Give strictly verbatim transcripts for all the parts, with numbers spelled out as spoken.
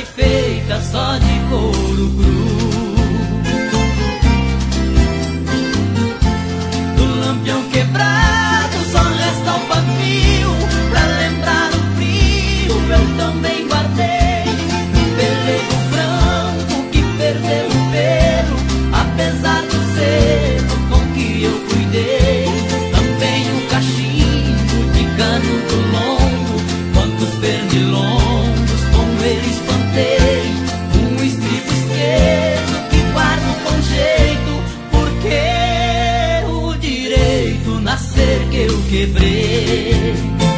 foi feita só de couro cru. Do lampião quebrado só resta o pavio, pra lembrar o frio eu também guardei um pelego branco que perdeu o pelo, apesar do selo com que eu cuidei. Também um cachimbo de canudo longo, quantos pernilongos com ele espantei. Um estribo esquerdo que guardo com jeito, porque o direito nascer que eu quebrei.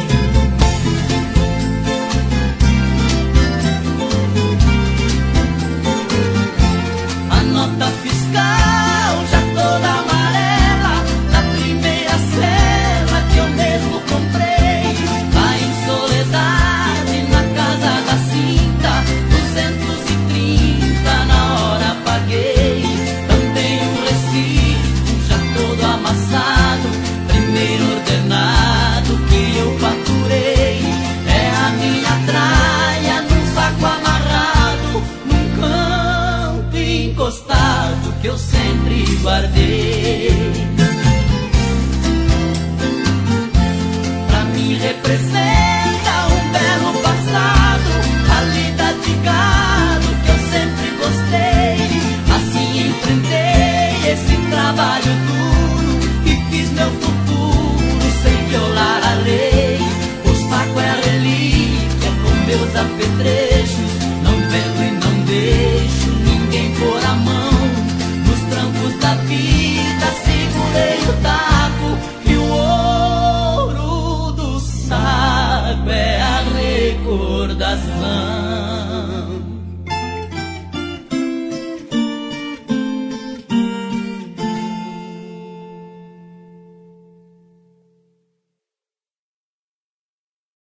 A nota fiscal já toda amarela, da primeira cela que eu mesmo comprei. Lá em Soledade, na casa da cinta, duzentos e trinta na hora paguei. Também um recibo já todo amassado, primeiro ordenado que eu faturei. É a minha traia num saco amarrado, num canto encostado que eu sempre guardei. Pra mim representa um belo passado, a lida de gado que eu sempre gostei. Assim enfrentei esse trabalho duro e fiz meu futuro sem violar a lei. O saco é a relíquia com meus apetrechos, não vendo e não deixo ninguém pôr a mão. Nos trancos da vida segurei o taco, e o ouro do saco é a recordação.